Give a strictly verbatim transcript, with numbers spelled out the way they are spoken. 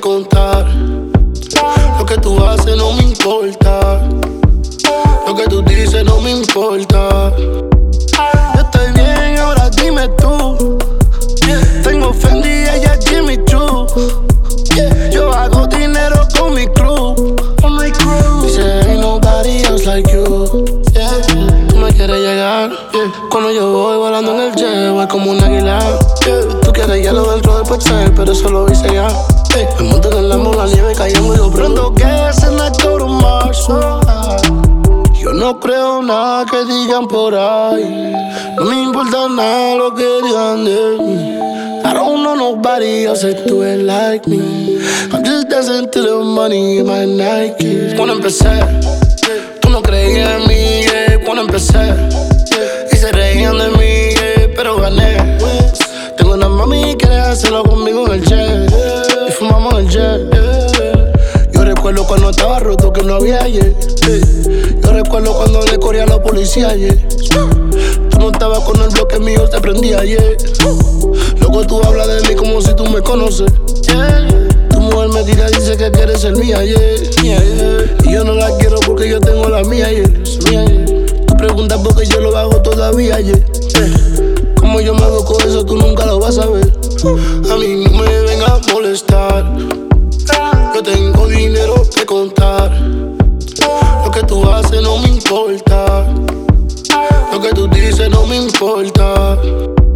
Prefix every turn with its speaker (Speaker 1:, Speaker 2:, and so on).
Speaker 1: contar. Lo que tú haces no me importa. Lo que tú dices no me importa. Yo estoy bien, ahora dime tú. Tengo Fendi y ella es Jimmy Choo. Yo hago dinero con mi crew. Dice ain't nobody else like you. Yeah. Tú me quieres llegar, yeah. Cuando yo voy volando en el jet, voy como un águila, yeah. Tú quieres hielo dentro del Pexel, pero eso lo hice ya, yeah. Me monto en el Lambo, la nieve cayendo y yo prendo gas and I go to Mars. Yo no creo nada que digan por ahí. No me importa nada lo que digan de mí. I don't know nobody else that do it like me. I'm just dancing to the money in my Nike. Cuando empecé, tú no creías en mí, yeah. Cuando empecé, y se reían de mí, yeah. Pero gané. Tengo una mami que quiere hacerlo conmigo en el jet, y fumamos en el jet. Yo recuerdo cuando estaba roto que no había ayer. Yo recuerdo cuando le corría a la policía ayer. Tú no estabas con el bloque mío, te prendí ayer. Loco, tú hablas de mí como si tú me conoces, yeah. Tu mujer me tira y dice que quieres ser mía, yeah. Yeah, yeah. Y yo no la quiero porque yo tengo la mía, yeah. Mía, yeah. Tú preguntas porque yo lo hago todavía, yeah. Yeah. Como yo me hago con eso, tú nunca lo vas a ver. A mí no me venga a molestar. Yo tengo dinero que contar. Lo que tú haces no me importa. Lo que tú dices no me importa.